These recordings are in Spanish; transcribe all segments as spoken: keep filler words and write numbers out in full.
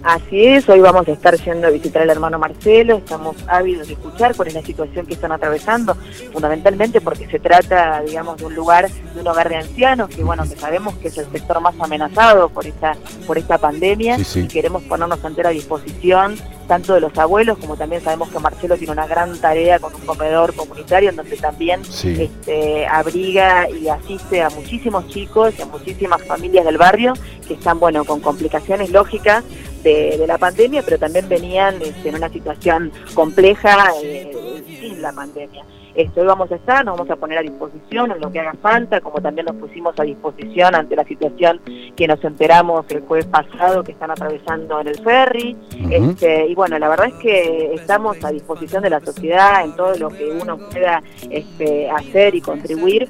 Así es, hoy vamos a estar yendo a visitar al hermano Marcelo, estamos ávidos de escuchar cuál es la situación que están atravesando, fundamentalmente porque se trata, digamos, de un lugar, de un hogar de ancianos, que bueno, que sabemos que es el sector más amenazado por esta, por esta pandemia, sí, sí. Y queremos ponernos a entera disposición, tanto de los abuelos, como también sabemos que Marcelo tiene una gran tarea con un comedor comunitario, en donde también sí. este, abriga y asiste a muchísimos chicos y a muchísimas familias del barrio, que están, bueno, con complicaciones lógicas, De, de la pandemia, pero también venían este, en una situación compleja eh, sin la pandemia. Esto, hoy vamos a estar, nos vamos a poner a disposición en lo que haga falta, como también nos pusimos a disposición ante la situación que nos enteramos el jueves pasado que están atravesando en el ferry. Uh-huh. este, y bueno, la verdad es que estamos a disposición de la sociedad en todo lo que uno pueda este, hacer y contribuir,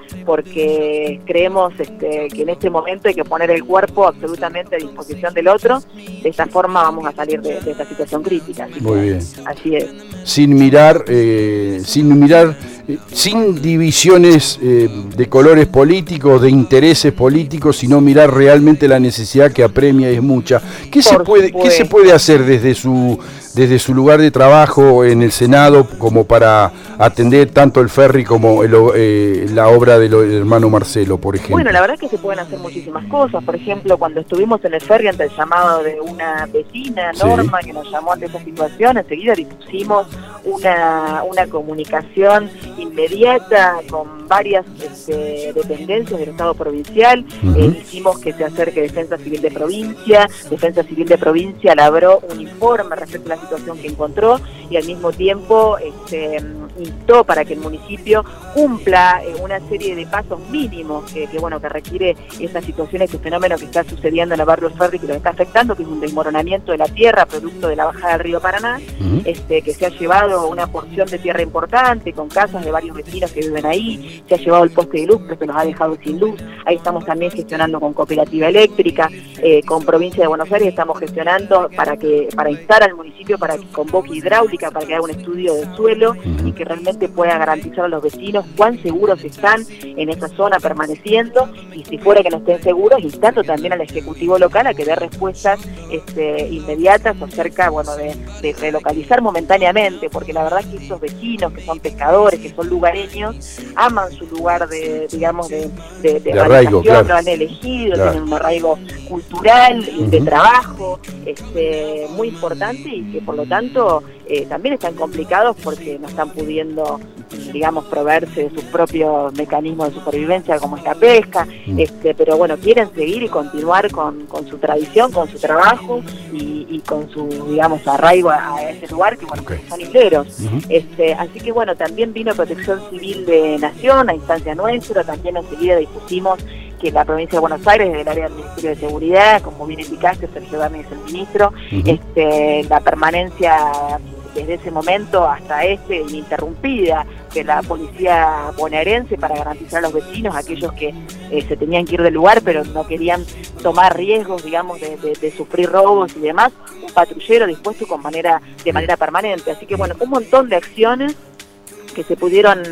porque creemos este, que en este momento hay que poner el cuerpo absolutamente a disposición del otro. De esta forma vamos a salir de, de esta situación crítica. Así Muy que, bien. Así es. Sin mirar, eh, sin mirar, eh, sin divisiones eh, de colores políticos, de intereses políticos, sino mirar realmente la necesidad que apremia y es mucha. ¿Qué se puede, qué se puede hacer desde su desde su lugar de trabajo en el Senado como para atender tanto el ferry como el, eh, la obra del hermano Marcelo, por ejemplo? Bueno, la verdad es que se pueden hacer muchísimas cosas. Por ejemplo, cuando estuvimos en el ferry ante el llamado de una vecina, Norma, sí. que nos llamó ante esa situación, enseguida difusimos una, una comunicación inmediata con varias este, dependencias del Estado provincial. Uh-huh. eh, hicimos que se acerque Defensa Civil de Provincia. Defensa Civil de Provincia elaboró un informe respecto a la situación que encontró y al mismo tiempo este, instó para que el municipio cumpla eh, una serie de pasos mínimos que, que bueno que requiere esta situación, este fenómeno que está sucediendo en el barrio del Ferry, que lo está afectando, que es un desmoronamiento de la tierra producto de la bajada del río Paraná, uh-huh. este, que se ha llevado una porción de tierra importante con casas de varios vecinos que viven ahí, se ha llevado el poste de luz, pero se nos ha dejado sin luz. Ahí estamos también gestionando con Cooperativa Eléctrica, eh, con Provincia de Buenos Aires estamos gestionando para que para instar al municipio para que convoque hidráulica, para que haga un estudio del suelo uh-huh. y que realmente pueda garantizar a los vecinos cuán seguros están en esa zona permaneciendo, y si fuera que no estén seguros, instando también al Ejecutivo local a que dé respuestas este, inmediatas acerca, bueno, de, de relocalizar momentáneamente, porque la verdad es que esos vecinos que son pescadores, que son lugareños, aman su lugar de, digamos, de, de, de, de arraigo, claro. Lo han elegido, claro. tienen un arraigo cultural y uh-huh. de trabajo este, muy importante, y que por lo tanto eh, también están complicados porque no están pudiendo, digamos, proveerse de sus propios mecanismos de supervivencia como esta pesca, mm. este, pero bueno, quieren seguir y continuar con, con su tradición, con su trabajo y, y con su, digamos, arraigo a, a ese lugar, que bueno, okay. son isleros. Uh-huh. este, así que bueno, también vino Protección Civil de Nación a instancia nuestra, también enseguida dispusimos que la provincia de Buenos Aires, del área del Ministerio de Seguridad, como bien indicaste, Sergio Berni es el ministro, uh-huh. este, la permanencia desde ese momento hasta este ininterrumpida de la policía bonaerense para garantizar a los vecinos, aquellos que eh, se tenían que ir del lugar pero no querían tomar riesgos, digamos, de, de, de sufrir robos y demás, un patrullero dispuesto con manera de manera permanente. Así que bueno, un montón de acciones que se pudieron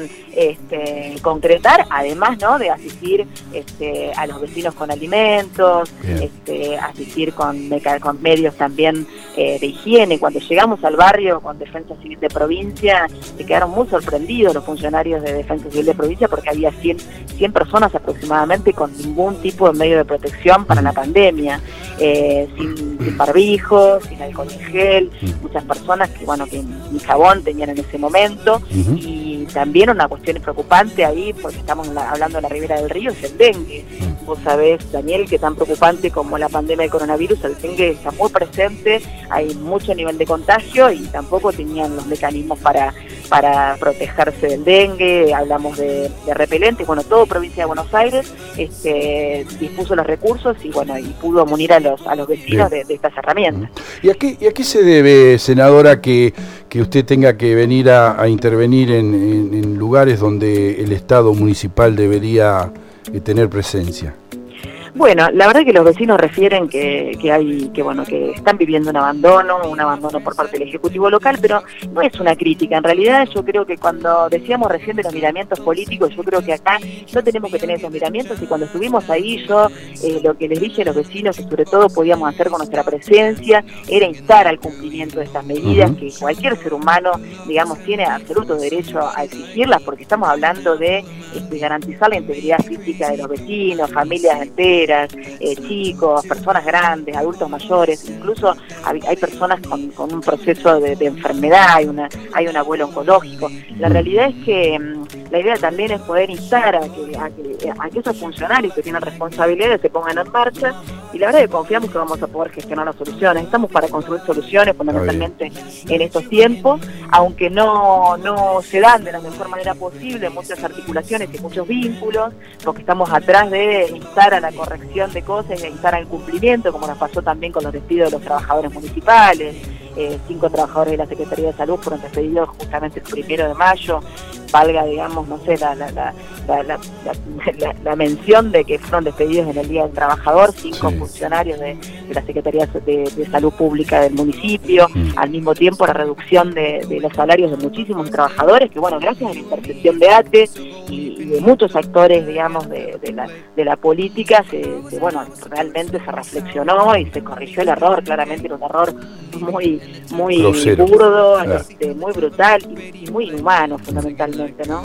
este, concretar, además, ¿no?, de asistir este, a los vecinos con alimentos, este, asistir con, con medios también eh, de higiene. Cuando llegamos al barrio con Defensa Civil de Provincia, se quedaron muy sorprendidos los funcionarios de Defensa Civil de Provincia, porque había cien, cien personas aproximadamente con ningún tipo de medio de protección para la pandemia, eh, sin, sin barbijo, sin alcohol en gel, muchas personas que, bueno, que ni jabón tenían en ese momento. Uh-huh. Y también una cuestión preocupante ahí, porque estamos la, hablando de la ribera del río, es el dengue. Vos sabés, Daniel, que tan preocupante como la pandemia del coronavirus, el dengue está muy presente, hay mucho nivel de contagio y tampoco tenían los mecanismos para, para protegerse del dengue. Hablamos de, de repelentes, bueno, todo Provincia de Buenos Aires este, dispuso los recursos y bueno, y pudo munir a los, a los vecinos de, de estas herramientas. ¿Y a qué, y a qué se debe, senadora, que, que usted tenga que venir a, a intervenir en, en, en lugares donde el Estado municipal debería eh, tener presencia? Bueno, la verdad que los vecinos refieren que, que hay, que bueno, que están viviendo un abandono, un abandono por parte del Ejecutivo local, pero no es una crítica. En realidad yo creo que cuando decíamos recién de los miramientos políticos, yo creo que acá no tenemos que tener esos miramientos, y cuando estuvimos ahí yo eh, lo que les dije a los vecinos, que sobre todo podíamos hacer con nuestra presencia, era instar al cumplimiento de estas medidas, uh-huh. que cualquier ser humano, digamos, tiene absoluto derecho a exigirlas, porque estamos hablando de este, garantizar la integridad física de los vecinos, familias enteras, eh, chicos, personas grandes, adultos mayores, incluso hay, hay personas con, con un proceso de, de enfermedad, hay, una, hay un abuelo oncológico. La realidad es que mmm, la idea también es poder instar a que, a, que, a que esos funcionarios que tienen responsabilidades se pongan en marcha, y la verdad es que confiamos que vamos a poder gestionar las soluciones. Estamos para construir soluciones fundamentalmente en estos tiempos, aunque no, no se dan de la mejor manera posible, muchas articulaciones y muchos vínculos, porque estamos atrás de instar a la corrección de cosas e instar al cumplimiento, como nos pasó también con los despidos de los trabajadores municipales. Eh, cinco trabajadores de la Secretaría de Salud fueron despedidos justamente el primero de mayo, valga, digamos, no sé, la, la, la, la, la, la, la mención de que fueron despedidos en el Día del Trabajador, cinco sí. funcionarios de, de la Secretaría de, de Salud Pública del municipio, mm. al mismo tiempo la reducción de, de los salarios de muchísimos trabajadores, que bueno, gracias a la intercesión de ATE y, y de muchos actores, digamos, de, de, la, de la política, se, se, bueno, realmente se reflexionó y se corrigió el error. Claramente era un error muy muy grosero, burdo, claro. este, muy brutal y, y muy inhumano fundamentalmente, ¿no?